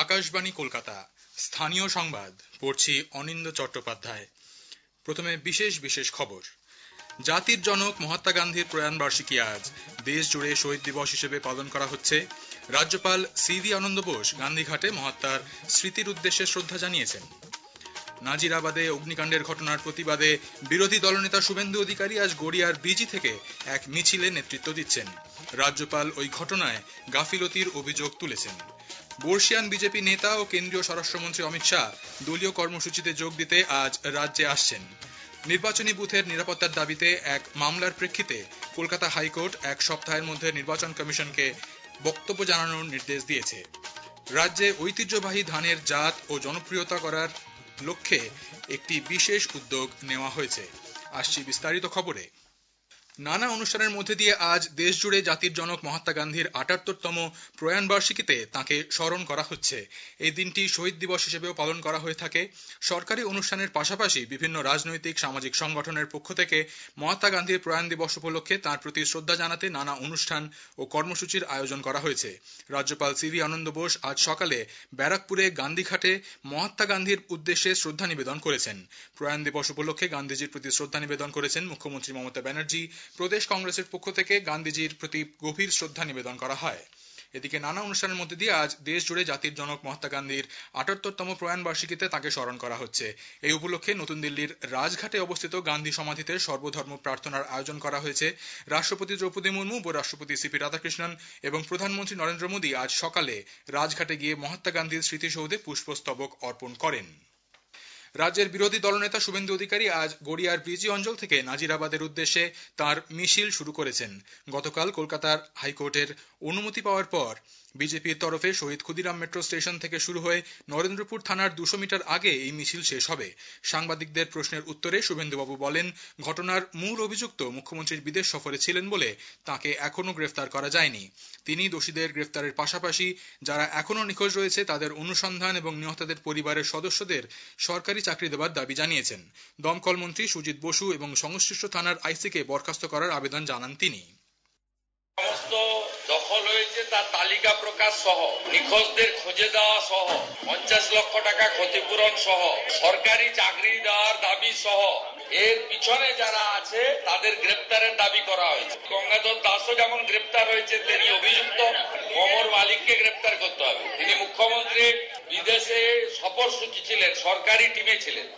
আকাশবাণী কলকাতা স্থানীয় সংবাদ পড়ছি অনিন্দ চট্টোপাধ্যায়। প্রথমে বিশেষ খবর। জাতির জনক মহাত্মা গান্ধীর প্রয়াণ বার্ষিকী আজ দেশ জুড়ে শহীদ দিবস হিসেবে পালন করা হচ্ছে। রাজ্যপাল সিভি আনন্দ বোস গান্ধীঘাটে মহাত্মার স্মৃতির উদ্দেশ্যে শ্রদ্ধা জানিয়েছেন। নাজিরাবাদে অগ্নিকাণ্ডের ঘটনার প্রতিবাদে বিরোধী দলনেতা শুভেন্দু অধিকারী আজ গড়িয়ার ব্রিজি থেকে এক মিছিলে নেতৃত্ব দিচ্ছেন। রাজ্যপাল ওই ঘটনায় গাফিলতির অভিযোগ তুলেছেন। বর্ষিয়ান বিজেপি নেতা ও কেন্দ্রীয় স্বরাষ্ট্রমন্ত্রী অমিত শাহ দলীয় কর্মসূচিতে যোগ দিতে আজ রাজ্যে আসছেন। নির্বাচনী বুথের নিরাপত্তার দাবিতে এক মামলার প্রেক্ষিতে কলকাতা হাইকোর্ট এক সপ্তাহের মধ্যে নির্বাচন কমিশনকে বক্তব্য জানানোর নির্দেশ দিয়েছে। রাজ্যে ঐতিহ্যবাহী ধানের জাত ও জনপ্রিয়তা করার লক্ষ্যে একটি বিশেষ উদ্যোগ নেওয়া হয়েছে। আসছি বিস্তারিত খবরে। নানা অনুষ্ঠানের মধ্যে দিয়ে আজ দেশ জুড়ে জাতির জনক মহাত্মা গান্ধীর ৭৮তম প্রয়াণ বার্ষিকীতে তাঁকে স্মরণ করা হচ্ছে। এই দিনটি শহীদ দিবস হিসেবেও পালন করা হয়ে থাকে। সরকারি অনুষ্ঠানের পাশাপাশি বিভিন্ন রাজনৈতিক সামাজিক সংগঠনের পক্ষ থেকে মহাত্মা গান্ধীর প্রয়াণ দিবস উপলক্ষে তাঁর প্রতি শ্রদ্ধা জানাতে নানা অনুষ্ঠান ও কর্মসূচির আয়োজন করা হয়েছে। রাজ্যপাল সিভি আনন্দ বোস আজ সকালে ব্যারাকপুরে গান্ধীঘাটে মহাত্মা গান্ধীর উদ্দেশ্যে শ্রদ্ধা নিবেদন করেছেন। প্রয়াণ দিবস উপলক্ষে গান্ধীজির প্রতি শ্রদ্ধা নিবেদন করেছেন মুখ্যমন্ত্রী মমতা ব্যানার্জি। প্রদেশ কংগ্রেসের পক্ষ থেকে গান্ধীজির প্রতি গভীর শ্রদ্ধা নিবেদন করা হয়। এদিকে নানা অনুষ্ঠানের মধ্যে দিয়ে আজ দেশ জুড়ে জাতির জনক মহাত্মা গান্ধীর ৭৮তম প্রয়াণ বার্ষিকীতে তাঁকে স্মরণ করা হচ্ছে। এই উপলক্ষে নতুন দিল্লির রাজঘাটে অবস্থিত গান্ধী সমাধিতে সর্বধর্ম প্রার্থনার আয়োজন করা হয়েছে। রাষ্ট্রপতি দ্রৌপদী মুর্মু, উপরাষ্ট্রপতি সিপি রাধাকৃষ্ণন এবং প্রধানমন্ত্রী নরেন্দ্র মোদী আজ সকালে রাজঘাটে গিয়ে মহাত্মা গান্ধীর স্মৃতিসৌধে পুষ্পস্তবক অর্পণ করেন। রাজ্যের বিরোধী দলনেতা শুভেন্দু অধিকারী আজ গড়িয়ার ব্রিজি অঞ্চল থেকে নাজিরাবাদের উদ্দেশ্যে তার মিছিল শুরু করেছেন। গতকাল কলকাতার হাইকোর্টের অনুমতি পাওয়ার পর বিজেপির তরফে শহীদ ক্ষুদিরাম মেট্রো স্টেশন থেকে শুরু হয়ে নরেন্দ্রপুর থানার ২০০ মিটার আগে এই মিছিল শেষ হবে। সাংবাদিকদের প্রশ্নের উত্তরে শুভেন্দুবাবু বলেন, ঘটনার মূল অভিযুক্ত মুখ্যমন্ত্রীর বিদেশ সফরে ছিলেন বলে তাঁকে এখনো গ্রেফতার করা যায়নি। তিনি দোষীদের গ্রেফতারের পাশাপাশি যারা এখনো নিখোঁজ রয়েছে তাদের অনুসন্ধান এবং নিহতদের পরিবারের সদস্যদের সরকারি চাকরি দেওয়ার দাবি জানিয়েছেন। দমকল মন্ত্রী সুজিত বসু এবং সংশ্লিষ্ট থানার আইসিকে বরখাস্ত করার আবেদন জানান তিনি। সমস্ত দখল হয়েছে তার তালিকা প্রকাশ সহ, নিখোঁজদের খুঁজে দেওয়া সহ, ৫০ লক্ষ টাকা ক্ষতিপূরণ সহ, সরকারি চাকরি দেওয়ার দাবি সহ, এর পিছনে যারা আছে তাদের গ্রেপ্তারের দাবি করা হয়েছে। গঙ্গাধর দাসও যেমন গ্রেপ্তার হয়েছে তেমনি অভিযুক্ত কমর মালিককে গ্রেপ্তার করতে হবে। তিনি মুখ্যমন্ত্রীর বিদেশে সফরসূচি ছিলেন, সরকারি টিমে ছিলেন।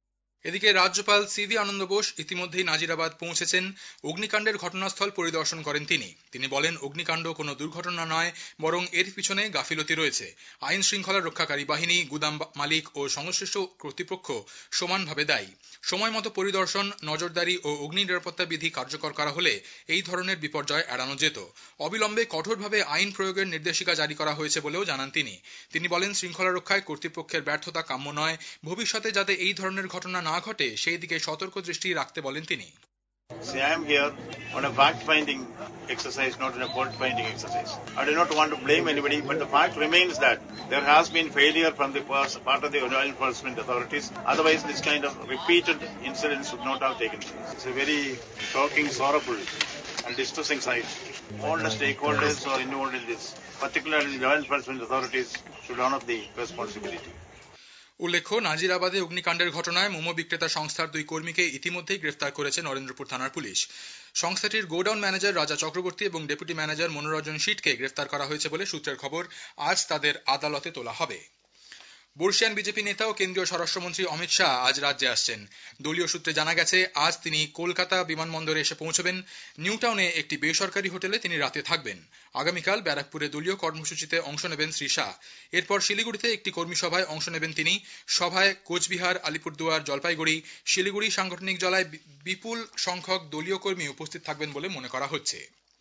এদিকে রাজ্যপাল সিভি আনন্দ বোস ইতিমধ্যেই নাজিরাবাদ পৌঁছেছেন। অগ্নিকাণ্ডের ঘটনাস্থল পরিদর্শন করেন তিনি বলেন, অগ্নিকাণ্ড কোনো দুর্ঘটনা নয়, বরং এর পিছনে গাফিলতি রয়েছে। আইন শৃঙ্খলা রক্ষাকারী বাহিনী, গুদাম মালিক ও সংশ্লিষ্ট কর্তৃপক্ষ সমানভাবে দায়ী। সময় মতো পরিদর্শন, নজরদারি ও অগ্নি নিরাপত্তা বিধি কার্যকর করা হলে এই ধরনের বিপর্যয় এড়ানো যেত। অবিলম্বে কঠোরভাবে আইন প্রয়োগের নির্দেশিকা জারি করা হয়েছে বলেও জানান তিনি বলেন, শৃঙ্খলা রক্ষায় কর্তৃপক্ষের ব্যর্থতা কাম্য নয়। ভবিষ্যতে যাতে এই ধরনের ঘটনা না ঘটে সেই দিকে সতর্ক দৃষ্টি রাখতে বলেন তিনি। See, I am here on a fact-finding exercise, not on a fault-finding exercise. I do not want to blame anybody, but the fact remains that there has been failure from the part of the law enforcement authorities. Otherwise, this kind of repeated incidents would not have taken place. It's a very shocking, sorrowful and distressing sight. All the stakeholders who are involved in this, particularly the law enforcement authorities, should own up the responsibility. উল্লেখ্য, নাজিরাবাদে অগ্নিকাণ্ডের ঘটনায় মোমো বিক্রেতা সংস্থার ২ কর্মীকে ইতিমধ্যেই গ্রেফতার করেছে নরেন্দ্রপুর থানার পুলিশ। সংস্থাটির গোডাউন ম্যানেজার রাজা চক্রবর্তী এবং ডেপুটি ম্যানেজার মনোরঞ্জন শীটকে গ্রেফতার করা হয়েছে বলে সূত্রের খবর। আজ তাদের আদালতে তোলা হবে। বর্ষিয়ান বিজেপি নেতা ও কেন্দ্রীয় স্বরাষ্ট্রমন্ত্রী অমিত শাহ আজ রাজ্যে আসছেন। দলীয় সূত্রে জানা গেছে, আজ তিনি কলকাতা বিমানবন্দরে এসে পৌঁছবেন। নিউ টাউনে একটি বেসরকারি হোটেলে তিনি রাতে থাকবেন। আগামীকাল ব্যারাকপুরে দলীয় কর্মসূচিতে অংশ নেবেন শ্রী শাহ। এরপর শিলিগুড়িতে একটি কর্মী সভায় অংশ নেবেন তিনি। সভায় কোচবিহার, আলিপুরদুয়ার, জলপাইগুড়ি, শিলিগুড়ি সাংগঠনিক জেলায় বিপুল সংখ্যক দলীয় কর্মী উপস্থিত থাকবেন বলে মনে করা হচ্ছে।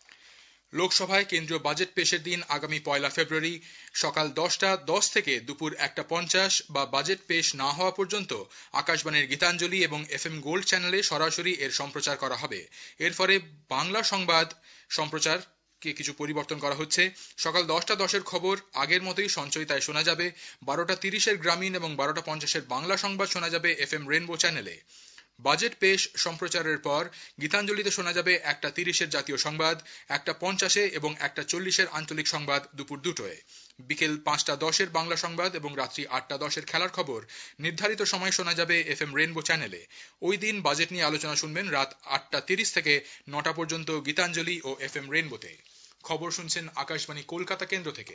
লোকসভায় কেন্দ্রীয় বাজেট পেশের দিন আগামী ১ ফেব্রুয়ারি সকাল ১০টা ১০ থেকে দুপুর ১টা ৫০ বা বাজেট পেশ না হওয়া পর্যন্ত আকাশবাণীর গীতাঞ্জলি এবং FM গোল্ড চ্যানেলে সরাসরি এর সম্প্রচার করা হবে। এর ফলে বাংলা সংবাদ সম্প্রচার কিছু পরিবর্তন করা হচ্ছে। সকাল ১০টা ১০ খবর আগের মতোই সঞ্চয়িতায় শোনা যাবে। ১২টা ৩০ গ্রামীণ এবং ১২টা ৫০ বাংলা সংবাদ শোনা যাবে FM রেনবো চ্যানেলে। বাজেট পেশ সম্প্রচারের পর গীতাঞ্জলিতে শোনা যাবে 1:30 জাতীয় সংবাদ, 1:50 এবং 1:40 আঞ্চলিক সংবাদ দুপুর 2টায়। বিকেল 5:10 বাংলা সংবাদ এবং রাত্রি 8:10 খেলার খবর নির্ধারিত সময় শোনা যাবে FM রেইনবো চ্যানেলে। ওই দিন বাজেট নিয়ে আলোচনা শুনবেন রাত 8:30 থেকে 9টা পর্যন্ত গীতাঞ্জলি ও FM রেইনবোতে। খবর শুনছেন আকাশবাণী কলকাতা কেন্দ্র থেকে।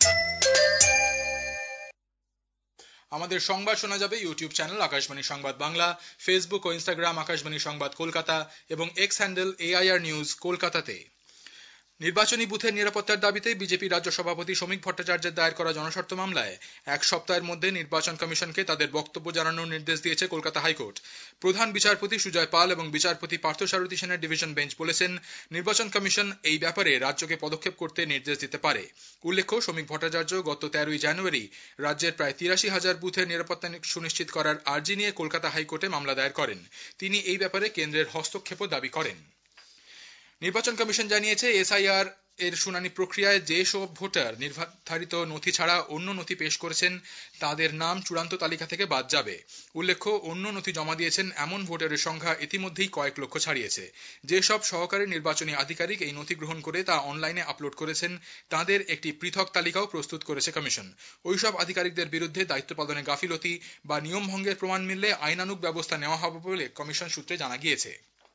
আমাদের সংবাদ শোনা যাবে ইউটিউব চ্যানেল আকাশবাণী সংবাদ বাংলা, ফেসবুক ও ইনস্টাগ্রাম আকাশবাণী সংবাদ কলকাতা এবং এক্স হ্যান্ডেল AIR নিউজ কলকাতাতে। নির্বাচনী বুথের নিরাপত্তার দাবিতে বিজেপি রাজ্য সভাপতি শ্রমিক ভট্টাচার্যের দায়ের করা জনস্বার্থ মামলায় 1 সপ্তাহের মধ্যে নির্বাচন কমিশনকে তাদের বক্তব্য জানানোর নির্দেশ দিয়েছে কলকাতা হাইকোর্ট। প্রধান বিচারপতি সুজয় পাল এবং বিচারপতি পার্থসারথী সেনের ডিভিশন বেঞ্চ বলেছেন, নির্বাচন কমিশন এই ব্যাপারে রাজ্যকে পদক্ষেপ করতে নির্দেশ দিতে পারে। উল্লেখ্য, শ্রমিক ভট্টাচার্য গত 13 জানুয়ারি রাজ্যের প্রায় 83,000 বুথের নিরাপত্তা সুনিশ্চিত করার আর্জি নিয়ে কলকাতা হাইকোর্টে মামলা দায়ের করেন। তিনি এই ব্যাপারে কেন্দ্রের হস্তক্ষেপও দাবি করেন। নির্বাচন কমিশন জানিয়েছে, SIR এর শুনানি প্রক্রিয়ায় যেসব ভোটার নির্ধারিত নথি ছাড়া অন্য নথি পেশ করেছেন তাদের নাম চূড়ান্ত তালিকা থেকে বাদ যাবে। উল্লেখ্য, অন্য নথি জমা দিয়েছেন এমন ভোটারের সংখ্যা ইতিমধ্যেই কয়েক লক্ষ ছাড়িয়েছে। যেসব সহকারী নির্বাচনী আধিকারিক এই নথি গ্রহণ করে তা অনলাইনে আপলোড করেছেন তাদের একটি পৃথক তালিকাও প্রস্তুত করেছে কমিশন। ওইসব আধিকারিকদের বিরুদ্ধে দায়িত্ব পালনে গাফিলতি বা নিয়ম ভঙ্গের প্রমাণ মিললে আইনানুগ ব্যবস্থা নেওয়া হবে বলে কমিশন সূত্রে জানা গিয়েছে।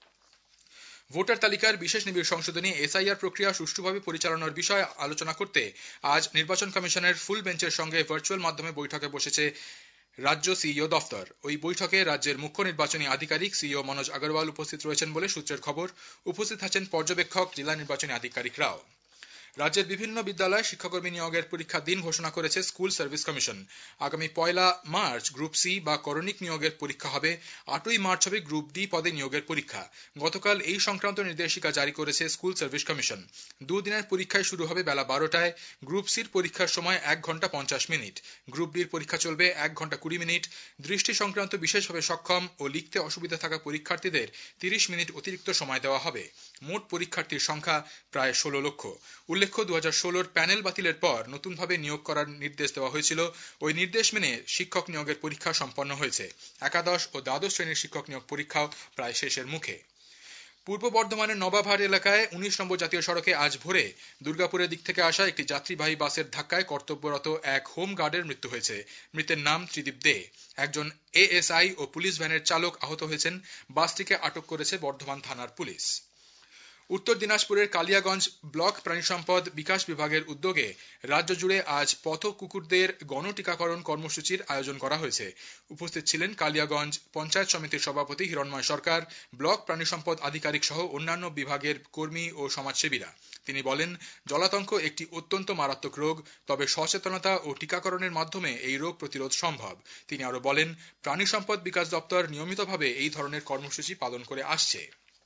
ভোটার তালিকার বিশেষ নিবিড় সংশোধনী SIR প্রক্রিয়া সুষ্ঠুভাবে পরিচালনার বিষয়ে আলোচনা করতে আজ নির্বাচন কমিশনের ফুল বেঞ্চের সঙ্গে ভার্চুয়াল মাধ্যমে বৈঠকে বসেছে রাজ্য সিইও দফতর। ওই বৈঠকে রাজ্যের মুখ্য নির্বাচনী আধিকারিক সিইও মনোজ আগরওয়াল উপস্থিত রয়েছেন বলে সূত্রের খবর। উপস্থিত আছেন পর্যবেক্ষক, জেলা নির্বাচনী আধিকারিকরাও। রাজ্যের বিভিন্ন বিদ্যালয়ে শিক্ষাকর্মী নিয়োগের পরীক্ষার দিন ঘোষণা করেছে স্কুল সার্ভিস কমিশন। আগামী 1 মার্চ গ্রুপ সি বা করণিক নিয়োগের পরীক্ষা হবে, 8 মার্চ হবে গ্রুপ ডি পদে নিয়োগের পরীক্ষা। গতকাল এই সংক্রান্ত নির্দেশিকা জারি করেছে স্কুল সার্ভিস কমিশন। দুদিনের পরীক্ষায় শুরু হবে বেলা 12টায়। গ্রুপ সির পরীক্ষার সময় 1 ঘন্টা 50 মিনিট, গ্রুপ ডির পরীক্ষা চলবে 1 ঘন্টা 20 মিনিট। দৃষ্টি সংক্রান্ত বিশেষভাবে সক্ষম ও লিখতে অসুবিধা থাকা পরীক্ষার্থীদের 30 মিনিট অতিরিক্ত সময় দেওয়া হবে। মোট পরীক্ষার্থীর সংখ্যা প্রায় 16 লক্ষ। উল্লেখ্য, 2016 প্যানেল বাতিলের পর নতুনভাবে নিয়োগ করার নির্দেশ দেওয়া হয়েছিল। ওই নির্দেশ মেনে শিক্ষক নিয়োগের পরীক্ষা সম্পন্ন হয়েছে। একাদশ ও দ্বাদশ শ্রেণীর শিক্ষক নিয়োগ পরীক্ষাও প্রায় শেষের মুখে। পূর্ব বর্ধমানের নবাবহাট এলাকায় 19 নম্বর জাতীয় সড়কে আজ ভোরে দুর্গাপুরের দিক থেকে আসা একটি যাত্রীবাহী বাসের ধাক্কায় কর্তব্যরত এক হোম গার্ডের মৃত্যু হয়েছে। মৃতের নাম ত্রিদীপ দে। একজন ASI ও পুলিশ ভ্যানের চালক আহত হয়েছেন। বাসটিকে আটক করেছে বর্ধমান থানার পুলিশ। উত্তর দিনাজপুরের কালিয়াগঞ্জ ব্লক প্রাণিসম্পদ বিকাশ বিভাগের উদ্যোগে রাজ্য জুড়ে আজ পথ কুকুরদের গণটিকাকরণ কর্মসূচির আয়োজন করা হয়েছে। উপস্থিত ছিলেন কালিয়াগঞ্জ পঞ্চায়েত সমিতির সভাপতি হিরণময় সরকার, ব্লক প্রাণিসম্পদ আধিকারিক সহ অন্যান্য বিভাগের কর্মী ও সমাজসেবীরা। তিনি বলেন, জলাতঙ্ক একটি অত্যন্ত মারাত্মক রোগ, তবে সচেতনতা ও টিকাকরণের মাধ্যমে এই রোগ প্রতিরোধ সম্ভব। তিনি আরো বলেন, প্রাণিসম্পদ বিকাশ দপ্তর নিয়মিতভাবে এই ধরনের কর্মসূচি পালন করে আসছে।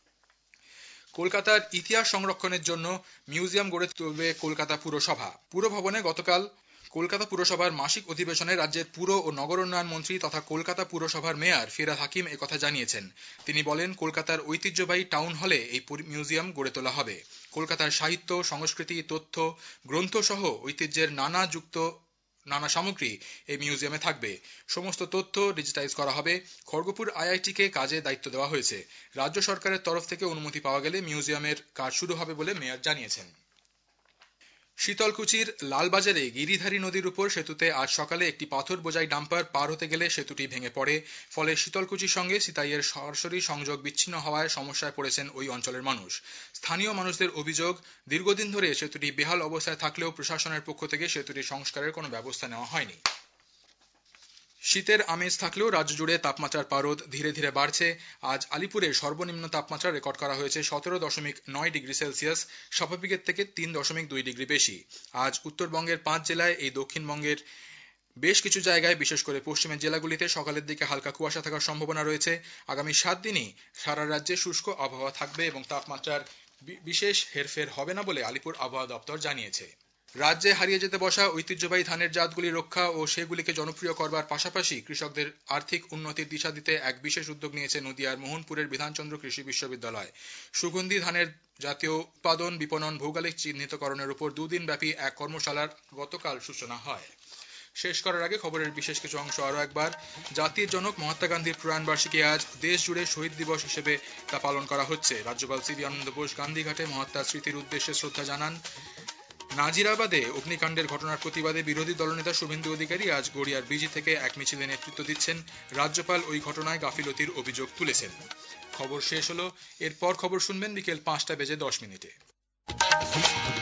কলকাতার ইতিহাস সংরক্ষণের জন্য মিউজিয়াম গড়ে তুলবে কলকাতা পুরসভা। পুরভবনে গতকাল কলকাতা পুরসভার মাসিক অধিবেশনে রাজ্যের পুর ও নগর উন্নয়ন মন্ত্রী তথা কলকাতা পুরসভার মেয়র ফিরহাদ হাকিম একথা জানিয়েছেন। তিনি বলেন, কলকাতার ঐতিহ্যবাহী টাউন হলে এই মিউজিয়াম গড়ে তোলা হবে। কলকাতার সাহিত্য, সংস্কৃতি, তথ্য, গ্রন্থ সহ ঐতিহ্যের নানা সামগ্রী এই মিউজিয়ামে থাকবে। সমস্ত তথ্য ডিজিটাইজ করা হবে। খড়গপুর IIT কে কাজে দায়িত্ব দেওয়া হয়েছে। রাজ্য সরকারের তরফ থেকে অনুমতি পাওয়া গেলে মিউজিয়ামের কাজ শুরু হবে বলে মেয়র জানিয়েছেন। শীতলকুচির লালবাজারে গিরিধারী নদীর উপর সেতুতে আজ সকালে একটি পাথর বোঝাই ডাম্পার পার হতে গেলে সেতুটি ভেঙে পড়ে। ফলে শীতলকুচির সঙ্গে সিতাইয়ের সরাসরি সংযোগ বিচ্ছিন্ন হওয়ায় সমস্যায় পড়েছেন ওই অঞ্চলের মানুষ। স্থানীয় মানুষদের অভিযোগ, দীর্ঘদিন ধরে সেতুটি বেহাল অবস্থায় থাকলেও প্রশাসনের পক্ষ থেকে সেতুটি সংস্কারের কোনো ব্যবস্থা নেওয়া হয়নি। শীতের আমেজ থাকলেও রাজ্য জুড়ে তাপমাত্রার পারদ ধীরে ধীরে বাড়ছে। আজ আলিপুরে সর্বনিম্ন তাপমাত্রা রেকর্ড করা হয়েছে 17.9 ডিগ্রি সেলসিয়াস, স্বাভাবিকের থেকে 3.2 ডিগ্রি বেশি। আজ উত্তরবঙ্গের 5 জেলায় এই দক্ষিণবঙ্গের বেশ কিছু জায়গায়, বিশেষ করে পশ্চিমের জেলাগুলিতে সকালের দিকে হালকা কুয়াশা থাকার সম্ভাবনা রয়েছে। আগামী 7 দিনই সারা রাজ্যে শুষ্ক আবহাওয়া থাকবে এবং তাপমাত্রার বিশেষ হেরফের হবে না বলে আলিপুর আবহাওয়া দপ্তর জানিয়েছে। রাজ্যে হারিয়ে যেতে বসা ঐতিহ্যবাহী ধানের জাতগুলি রক্ষা ও সেগুলিকে জনপ্রিয় করবার পাশাপাশি কৃষকদের আর্থিক উন্নতির দিশা দিতে এক বিশেষ উদ্যোগ নিয়েছে নদিয়ার মোহনপুরের বিধানচন্দ্র কৃষি বিশ্ববিদ্যালয়। সুগন্ধি ধানের জাতীয় উৎপাদন, বিপণন, ভৌগোলিক চিহ্নিতকরণের উপর 2 দিন ব্যাপী এক কর্মশালার গতকাল সূচনা হয়। শেষ করার আগে খবরের বিশেষ কিছু অংশ আরো একবার। জাতির জনক মহাত্মা গান্ধীর প্রয়াণ বার্ষিকী আজ দেশ জুড়ে শহীদ দিবস হিসেবে তা পালন করা হচ্ছে। রাজ্যপাল সিবি আনন্দ বোস গান্ধীঘাটে মহাত্মার স্মৃতির উদ্দেশ্যে শ্রদ্ধা জানান। নাজিরাবাদে অগ্নিকাণ্ডের ঘটনার প্রতিবাদে বিরোধী দলনেতা শুভেন্দু অধিকারী আজ গড়িয়ার বিজি থেকে এক মিছিলে নেতৃত্ব দিচ্ছেন। রাজ্যপাল ওই ঘটনায় গাফিলতির অভিযোগ তুলেছেন। খবর শেষ হলো। এরপর খবর শুনবেন বিকেল 5:10 মিনিটে।